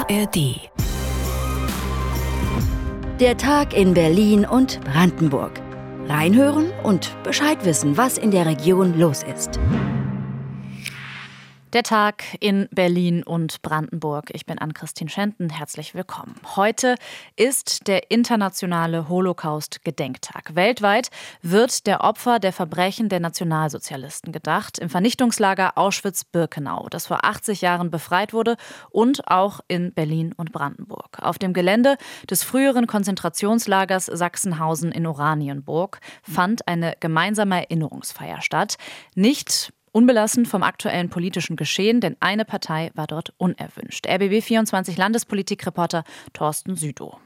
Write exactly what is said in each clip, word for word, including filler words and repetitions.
R D. Der Tag in Berlin und Brandenburg. Reinhören und Bescheid wissen, was in der Region los ist. Der Tag in Berlin und Brandenburg. Ich bin Ann-Christine Schenten. Herzlich willkommen. Heute ist der internationale Holocaust-Gedenktag. Weltweit wird der Opfer der Verbrechen der Nationalsozialisten gedacht. Im Vernichtungslager Auschwitz-Birkenau, das vor achtzig Jahren befreit wurde, und auch in Berlin und Brandenburg. Auf dem Gelände des früheren Konzentrationslagers Sachsenhausen in Oranienburg fand eine gemeinsame Erinnerungsfeier statt. Nicht unbelassen vom aktuellen politischen Geschehen, denn eine Partei war dort unerwünscht. R B B vierundzwanzig Landespolitikreporter Thorsten Südow.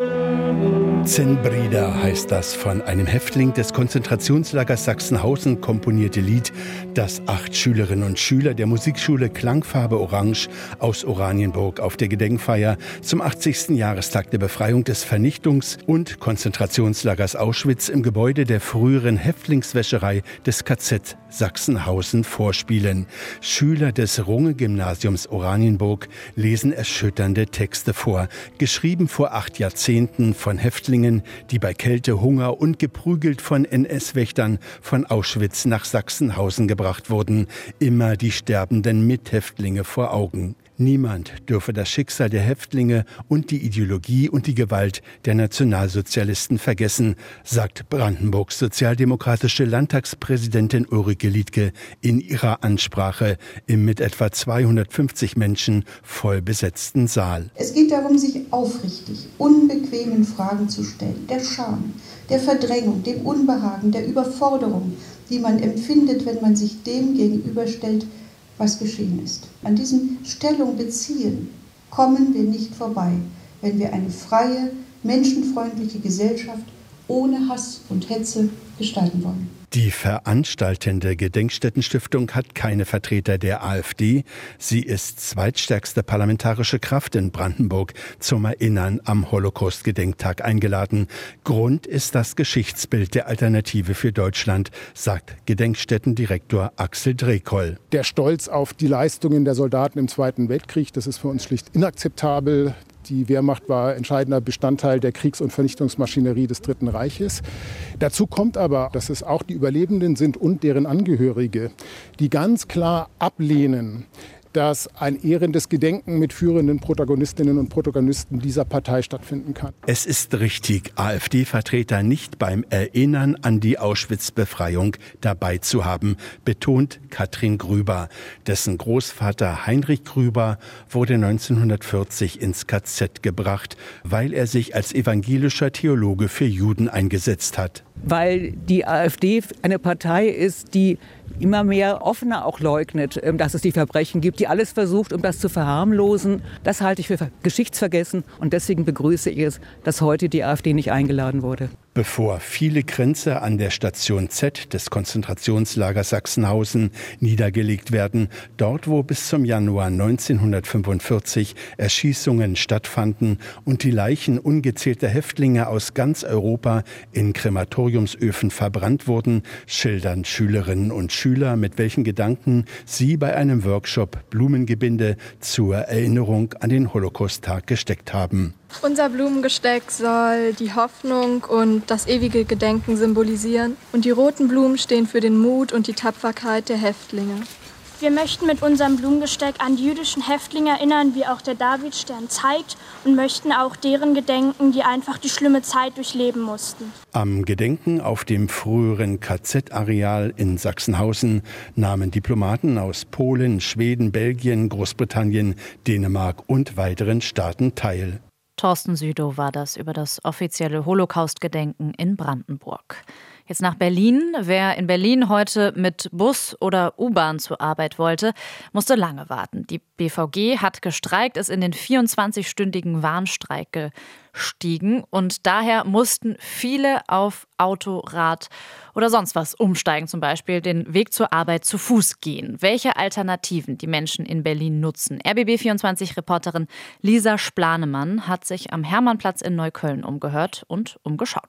Zinnbrieder heißt das von einem Häftling des Konzentrationslagers Sachsenhausen komponierte Lied, das acht Schülerinnen und Schüler der Musikschule Klangfarbe Orange aus Oranienburg auf der Gedenkfeier zum achtzigsten Jahrestag der Befreiung des Vernichtungs- und Konzentrationslagers Auschwitz im Gebäude der früheren Häftlingswäscherei des K Z Sachsenhausen vorspielen. Schüler des Runge-Gymnasiums Oranienburg lesen erschütternde Texte vor, geschrieben vor acht Jahrzehnten von Häftlingen, die bei Kälte, Hunger und geprügelt von N S-Wächtern von Auschwitz nach Sachsenhausen gebracht wurden. Immer die sterbenden Mithäftlinge vor Augen. Niemand dürfe das Schicksal der Häftlinge und die Ideologie und die Gewalt der Nationalsozialisten vergessen, sagt Brandenburgs sozialdemokratische Landtagspräsidentin Ulrike Liedtke in ihrer Ansprache im mit etwa zweihundertfünfzig Menschen voll besetzten Saal. Es geht darum, sich aufrichtig unbequemen Fragen zu stellen, der Scham, der Verdrängung, dem Unbehagen, der Überforderung, die man empfindet, wenn man sich dem gegenüberstellt, was geschehen ist. An diesem Stellung beziehen kommen wir nicht vorbei, wenn wir eine freie, menschenfreundliche Gesellschaft ohne Hass und Hetze gestalten wollen. Die veranstaltende Gedenkstättenstiftung hat keine Vertreter der AfD. Sie ist zweitstärkste parlamentarische Kraft in Brandenburg zum Erinnern am Holocaust-Gedenktag eingeladen. Grund ist das Geschichtsbild der Alternative für Deutschland, sagt Gedenkstättendirektor Axel Drekoll. Der Stolz auf die Leistungen der Soldaten im Zweiten Weltkrieg, das ist für uns schlicht inakzeptabel. Die Wehrmacht war entscheidender Bestandteil der Kriegs- und Vernichtungsmaschinerie des Dritten Reiches. Dazu kommt aber, dass es auch die Überlebenden sind und deren Angehörige, die ganz klar ablehnen, dass ein ehrendes Gedenken mit führenden Protagonistinnen und Protagonisten dieser Partei stattfinden kann. Es ist richtig, AfD-Vertreter nicht beim Erinnern an die Auschwitz-Befreiung dabei zu haben, betont Katrin Grüber. Dessen Großvater Heinrich Grüber wurde neunzehnhundertvierzig ins K Z gebracht, weil er sich als evangelischer Theologe für Juden eingesetzt hat. Weil die AfD eine Partei ist, die immer mehr offener auch leugnet, dass es die Verbrechen gibt, die alles versucht, um das zu verharmlosen. Das halte ich für geschichtsvergessen und deswegen begrüße ich es, dass heute die AfD nicht eingeladen wurde. Bevor viele Kränze an der Station Z des Konzentrationslagers Sachsenhausen niedergelegt werden, dort wo bis zum Januar neunzehnhundertfünfundvierzig Erschießungen stattfanden und die Leichen ungezählter Häftlinge aus ganz Europa in Krematoriumsöfen verbrannt wurden, schildern Schülerinnen und Schüler, mit welchen Gedanken sie bei einem Workshop Blumengebinde zur Erinnerung an den Holocaust-Tag gesteckt haben. Unser Blumengesteck soll die Hoffnung und das ewige Gedenken symbolisieren. Und die roten Blumen stehen für den Mut und die Tapferkeit der Häftlinge. Wir möchten mit unserem Blumengesteck an die jüdischen Häftlinge erinnern, wie auch der Davidstern zeigt, und möchten auch deren gedenken, die einfach die schlimme Zeit durchleben mussten. Am Gedenken auf dem früheren K Z-Areal in Sachsenhausen nahmen Diplomaten aus Polen, Schweden, Belgien, Großbritannien, Dänemark und weiteren Staaten teil. Thorsten Südow war das über das offizielle Holocaust-Gedenken in Brandenburg. Jetzt nach Berlin. Wer in Berlin heute mit Bus oder U-Bahn zur Arbeit wollte, musste lange warten. Die B V G hat gestreikt, ist in den vierundzwanzigstündigen Warnstreik gestiegen und daher mussten viele auf Auto, Rad oder sonst was umsteigen, zum Beispiel den Weg zur Arbeit zu Fuß gehen. Welche Alternativen die Menschen in Berlin nutzen? R B B vierundzwanzig-Reporterin Lisa Splanemann hat sich am Hermannplatz in Neukölln umgehört und umgeschaut.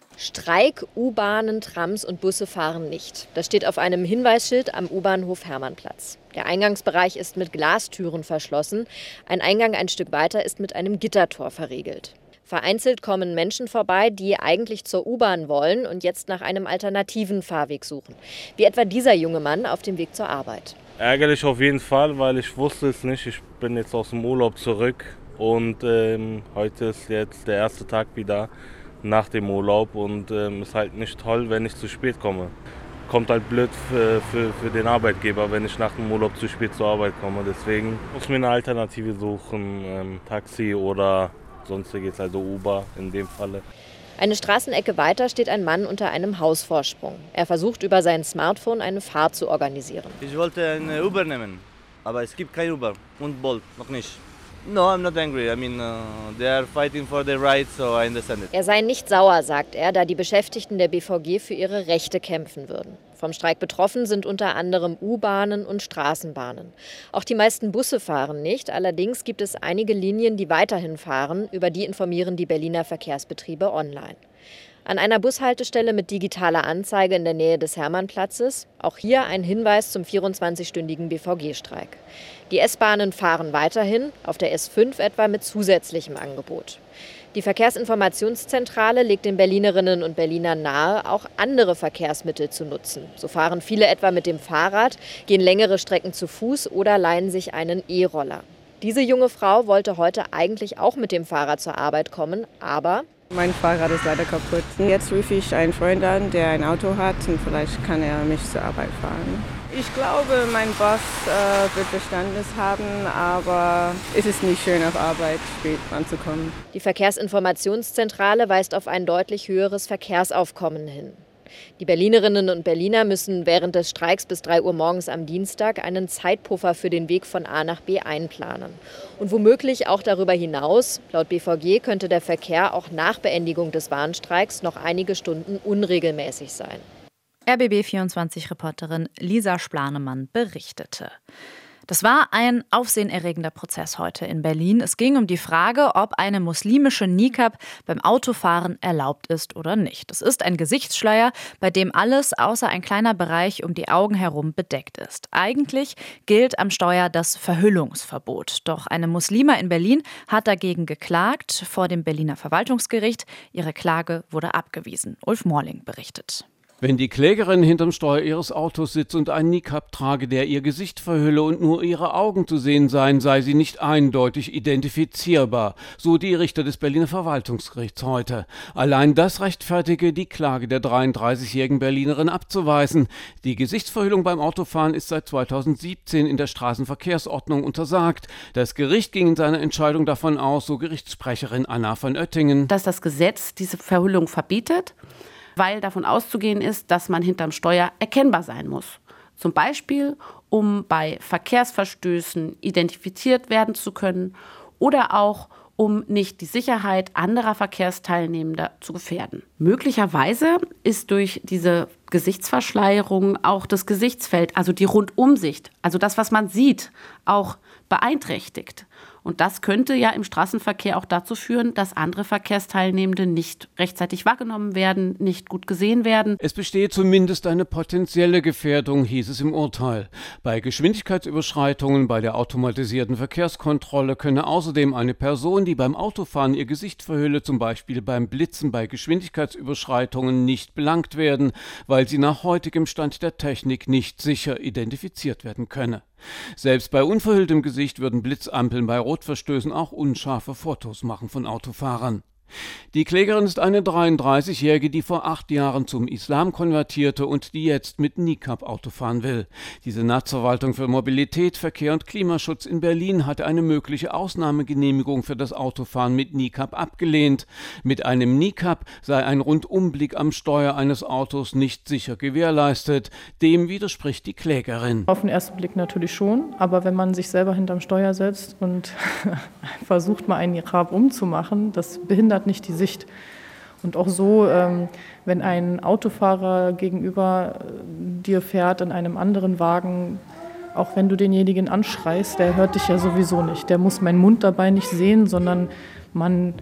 Streik, U-Bahnen, Trams und Busse fahren nicht. Das steht auf einem Hinweisschild am U-Bahnhof Hermannplatz. Der Eingangsbereich ist mit Glastüren verschlossen. Ein Eingang ein Stück weiter ist mit einem Gittertor verriegelt. Vereinzelt kommen Menschen vorbei, die eigentlich zur U-Bahn wollen und jetzt nach einem alternativen Fahrweg suchen. Wie etwa dieser junge Mann auf dem Weg zur Arbeit. Ärgerlich auf jeden Fall, weil ich wusste es nicht. Ich bin jetzt aus dem Urlaub zurück und ähm, heute ist jetzt der erste Tag wieder nach dem Urlaub und es ähm, ist halt nicht toll, wenn ich zu spät komme. Kommt halt blöd für, für, für den Arbeitgeber, wenn ich nach dem Urlaub zu spät zur Arbeit komme. Deswegen muss ich mir eine Alternative suchen, ähm, Taxi oder sonstiges, also Uber in dem Falle. Eine Straßenecke weiter steht ein Mann unter einem Hausvorsprung. Er versucht über sein Smartphone eine Fahrt zu organisieren. Ich wollte ein Uber nehmen, aber es gibt kein Uber und Bolt noch nicht. No, I'm not angry. I mean, uh, they are fighting for their rights, so I understand it. Er sei nicht sauer, sagt er, da die Beschäftigten der B V G für ihre Rechte kämpfen würden. Vom Streik betroffen sind unter anderem U-Bahnen und Straßenbahnen. Auch die meisten Busse fahren nicht. Allerdings gibt es einige Linien, die weiterhin fahren. Über die informieren die Berliner Verkehrsbetriebe online. An einer Bushaltestelle mit digitaler Anzeige in der Nähe des Hermannplatzes. Auch hier ein Hinweis zum vierundzwanzigstündigen B V G-Streik. Die S-Bahnen fahren weiterhin, auf der S fünf etwa mit zusätzlichem Angebot. Die Verkehrsinformationszentrale legt den Berlinerinnen und Berlinern nahe, auch andere Verkehrsmittel zu nutzen. So fahren viele etwa mit dem Fahrrad, gehen längere Strecken zu Fuß oder leihen sich einen E-Roller. Diese junge Frau wollte heute eigentlich auch mit dem Fahrrad zur Arbeit kommen, aber mein Fahrrad ist leider kaputt. Jetzt rufe ich einen Freund an, der ein Auto hat und vielleicht kann er mich zur Arbeit fahren. Ich glaube, mein Boss äh, wird Verständnis haben, aber es ist nicht schön, auf Arbeit spät anzukommen. Die Verkehrsinformationszentrale weist auf ein deutlich höheres Verkehrsaufkommen hin. Die Berlinerinnen und Berliner müssen während des Streiks bis drei Uhr morgens am Dienstag einen Zeitpuffer für den Weg von A nach B einplanen. Und womöglich auch darüber hinaus. Laut B V G könnte der Verkehr auch nach Beendigung des Warnstreiks noch einige Stunden unregelmäßig sein. R B B vierundzwanzig-Reporterin Lisa Splanemann berichtete. Das war ein aufsehenerregender Prozess heute in Berlin. Es ging um die Frage, ob eine muslimische Niqab beim Autofahren erlaubt ist oder nicht. Es ist ein Gesichtsschleier, bei dem alles außer ein kleiner Bereich um die Augen herum bedeckt ist. Eigentlich gilt am Steuer das Verhüllungsverbot. Doch eine Muslima in Berlin hat dagegen geklagt vor dem Berliner Verwaltungsgericht. Ihre Klage wurde abgewiesen. Ulf Morling berichtet. Wenn die Klägerin hinterm Steuer ihres Autos sitzt und einen Niqab trage, der ihr Gesicht verhülle und nur ihre Augen zu sehen seien, sei sie nicht eindeutig identifizierbar, so die Richter des Berliner Verwaltungsgerichts heute. Allein das rechtfertige, die Klage der dreiunddreißigjährigen Berlinerin abzuweisen. Die Gesichtsverhüllung beim Autofahren ist seit zweitausendsiebzehn in der Straßenverkehrsordnung untersagt. Das Gericht ging in seiner Entscheidung davon aus, so Gerichtssprecherin Anna van Oettingen, dass das Gesetz diese Verhüllung verbietet, weil davon auszugehen ist, dass man hinterm Steuer erkennbar sein muss. Zum Beispiel, um bei Verkehrsverstößen identifiziert werden zu können oder auch, um nicht die Sicherheit anderer Verkehrsteilnehmender zu gefährden. Möglicherweise ist durch diese Gesichtsverschleierung auch das Gesichtsfeld, also die Rundumsicht, also das, was man sieht, auch beeinträchtigt. Und das könnte ja im Straßenverkehr auch dazu führen, dass andere Verkehrsteilnehmende nicht rechtzeitig wahrgenommen werden, nicht gut gesehen werden. Es besteht zumindest eine potenzielle Gefährdung, hieß es im Urteil. Bei Geschwindigkeitsüberschreitungen bei der automatisierten Verkehrskontrolle könne außerdem eine Person, die beim Autofahren ihr Gesicht verhülle, zum Beispiel beim Blitzen bei Geschwindigkeitsüberschreitungen, nicht belangt werden, weil sie nach heutigem Stand der Technik nicht sicher identifiziert werden könne. Selbst bei unverhülltem Gesicht würden Blitzampeln bei Rotverstößen auch unscharfe Fotos machen von Autofahrern. Die Klägerin ist eine dreiunddreißigjährige, die vor acht Jahren zum Islam konvertierte und die jetzt mit Niqab Auto fahren will. Die Senatsverwaltung für Mobilität, Verkehr und Klimaschutz in Berlin hatte eine mögliche Ausnahmegenehmigung für das Autofahren mit Niqab abgelehnt. Mit einem Niqab sei ein Rundumblick am Steuer eines Autos nicht sicher gewährleistet. Dem widerspricht die Klägerin. Auf den ersten Blick natürlich schon, aber wenn man sich selber hinterm Steuer setzt und versucht mal einen Niqab umzumachen, das behindert nicht die Sicht. Und auch so, ähm, wenn ein Autofahrer gegenüber dir fährt in einem anderen Wagen, auch wenn du denjenigen anschreist, der hört dich ja sowieso nicht. Der muss meinen Mund dabei nicht sehen, sondern man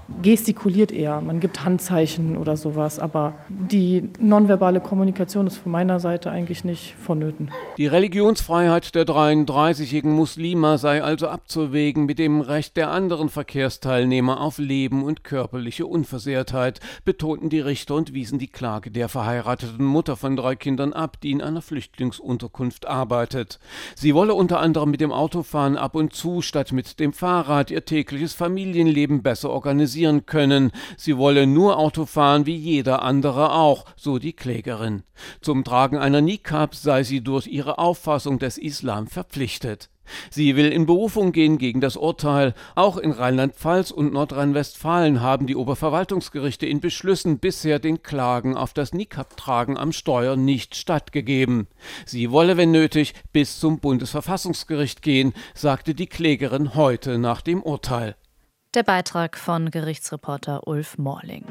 gestikuliert eher, man gibt Handzeichen oder sowas, aber die nonverbale Kommunikation ist von meiner Seite eigentlich nicht vonnöten. Die Religionsfreiheit der dreiunddreißigjährigen Muslima sei also abzuwägen mit dem Recht der anderen Verkehrsteilnehmer auf Leben und körperliche Unversehrtheit, betonten die Richter und wiesen die Klage der verheirateten Mutter von drei Kindern ab, die in einer Flüchtlingsunterkunft arbeitet. Sie wolle unter anderem mit dem Autofahren ab und zu statt mit dem Fahrrad ihr tägliches Familienleben besser organisieren können. Sie wolle nur Auto fahren wie jeder andere auch, so die Klägerin. Zum Tragen einer Niqab sei sie durch ihre Auffassung des Islam verpflichtet. Sie will in Berufung gehen gegen das Urteil. Auch in Rheinland-Pfalz und Nordrhein-Westfalen haben die Oberverwaltungsgerichte in Beschlüssen bisher den Klagen auf das Niqab-Tragen am Steuer nicht stattgegeben. Sie wolle, wenn nötig, bis zum Bundesverfassungsgericht gehen, sagte die Klägerin heute nach dem Urteil. Der Beitrag von Gerichtsreporter Ulf Morling.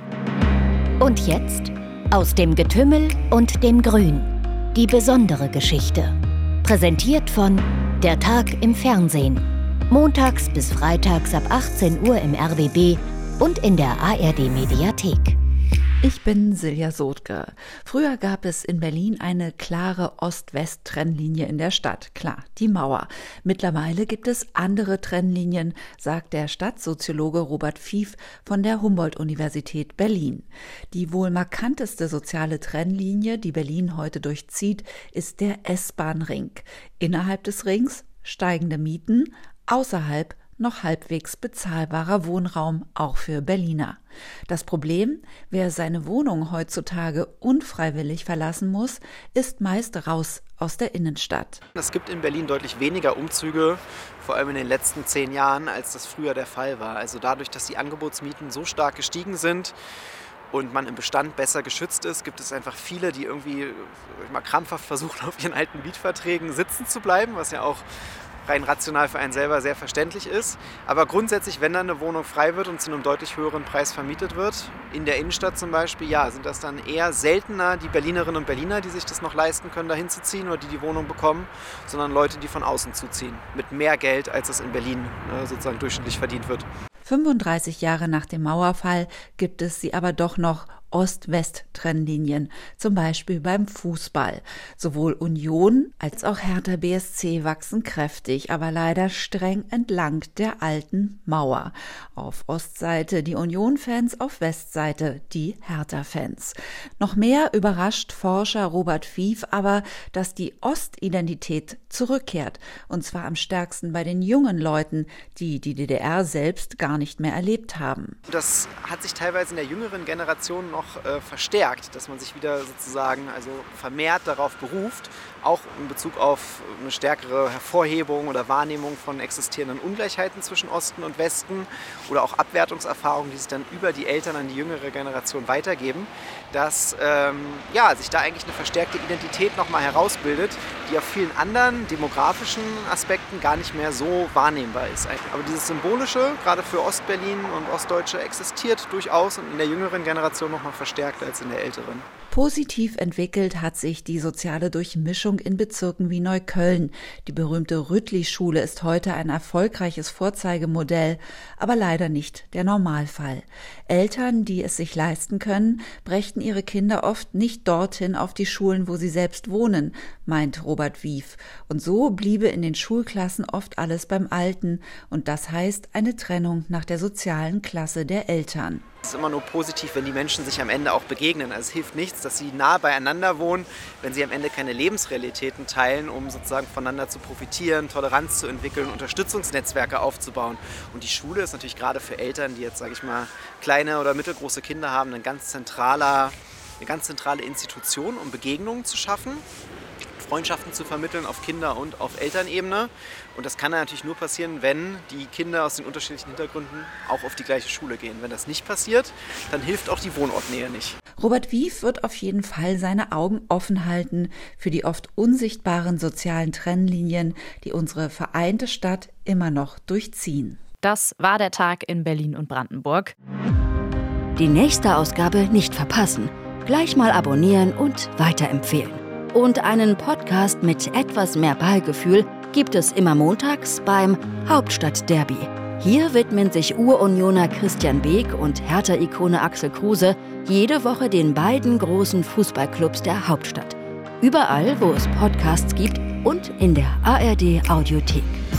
Und jetzt aus dem Getümmel und dem Grün. Die besondere Geschichte. Präsentiert von Der Tag im Fernsehen. Montags bis freitags ab achtzehn Uhr im R B B und in der A R D-Mediathek. Ich bin Silja Sotke. Früher gab es in Berlin eine klare Ost-West-Trennlinie in der Stadt. Klar, die Mauer. Mittlerweile gibt es andere Trennlinien, sagt der Stadtsoziologe Robert Fief von der Humboldt-Universität Berlin. Die wohl markanteste soziale Trennlinie, die Berlin heute durchzieht, ist der S-Bahn-Ring. Innerhalb des Rings steigende Mieten, außerhalb noch halbwegs bezahlbarer Wohnraum, auch für Berliner. Das Problem, wer seine Wohnung heutzutage unfreiwillig verlassen muss, ist meist raus aus der Innenstadt. Es gibt in Berlin deutlich weniger Umzüge, vor allem in den letzten zehn Jahren, als das früher der Fall war. Also dadurch, dass die Angebotsmieten so stark gestiegen sind und man im Bestand besser geschützt ist, gibt es einfach viele, die irgendwie mal krampfhaft versuchen, auf ihren alten Mietverträgen sitzen zu bleiben, was ja auch rein rational für einen selber sehr verständlich ist. Aber grundsätzlich, wenn dann eine Wohnung frei wird und zu einem deutlich höheren Preis vermietet wird, in der Innenstadt zum Beispiel, ja, sind das dann eher seltener die Berlinerinnen und Berliner, die sich das noch leisten können, da hinzuziehen oder die die Wohnung bekommen, sondern Leute, die von außen zuziehen, mit mehr Geld, als es in Berlin äh, sozusagen durchschnittlich verdient wird. fünfunddreißig Jahre nach dem Mauerfall gibt es sie aber doch noch, Ost-West-Trennlinien, zum Beispiel beim Fußball. Sowohl Union als auch Hertha B S C wachsen kräftig, aber leider streng entlang der alten Mauer. Auf Ostseite die Union-Fans, auf Westseite die Hertha-Fans. Noch mehr überrascht Forscher Robert Fief aber, dass die Ostidentität zurückkehrt, und zwar am stärksten bei den jungen Leuten, die die D D R selbst gar nicht mehr erlebt haben. Das hat sich teilweise in der jüngeren Generation noch noch äh, verstärkt, dass man sich wieder sozusagen also vermehrt darauf beruft, auch in Bezug auf eine stärkere Hervorhebung oder Wahrnehmung von existierenden Ungleichheiten zwischen Osten und Westen oder auch Abwertungserfahrungen, die sich dann über die Eltern an die jüngere Generation weitergeben, dass ähm, ja, sich da eigentlich eine verstärkte Identität nochmal herausbildet, die auf vielen anderen demografischen Aspekten gar nicht mehr so wahrnehmbar ist. Aber dieses Symbolische, gerade für Ostberlin und Ostdeutsche, existiert durchaus und in der jüngeren Generation noch mal verstärkt als in der älteren. Positiv entwickelt hat sich die soziale Durchmischung in Bezirken wie Neukölln. Die berühmte Rüttli-Schule ist heute ein erfolgreiches Vorzeigemodell, aber leider nicht der Normalfall. Eltern, die es sich leisten können, brächten ihre Kinder oft nicht dorthin auf die Schulen, wo sie selbst wohnen, meint Robert Wief. Und so bliebe in den Schulklassen oft alles beim Alten. Und das heißt eine Trennung nach der sozialen Klasse der Eltern. Es ist immer nur positiv, wenn die Menschen sich am Ende auch begegnen. Also es hilft nichts, dass sie nah beieinander wohnen, wenn sie am Ende keine Lebensrealitäten teilen, um sozusagen voneinander zu profitieren, Toleranz zu entwickeln, Unterstützungsnetzwerke aufzubauen. Und die Schule ist natürlich gerade für Eltern, die jetzt, sage ich mal, kleine oder mittelgroße Kinder haben, ein ganz zentraler, eine ganz zentrale Institution, um Begegnungen zu schaffen, Freundschaften zu vermitteln auf Kinder- und auf Elternebene. Und das kann natürlich nur passieren, wenn die Kinder aus den unterschiedlichen Hintergründen auch auf die gleiche Schule gehen. Wenn das nicht passiert, dann hilft auch die Wohnortnähe nicht. Robert Wief wird auf jeden Fall seine Augen offen halten für die oft unsichtbaren sozialen Trennlinien, die unsere vereinte Stadt immer noch durchziehen. Das war der Tag in Berlin und Brandenburg. Die nächste Ausgabe nicht verpassen. Gleich mal abonnieren und weiterempfehlen. Und einen Podcast mit etwas mehr Ballgefühl gibt es immer montags beim Hauptstadtderby. Hier widmen sich Urunioner Christian Beek und Hertha-Ikone Axel Kruse jede Woche den beiden großen Fußballclubs der Hauptstadt. Überall, wo es Podcasts gibt und in der A R D Audiothek.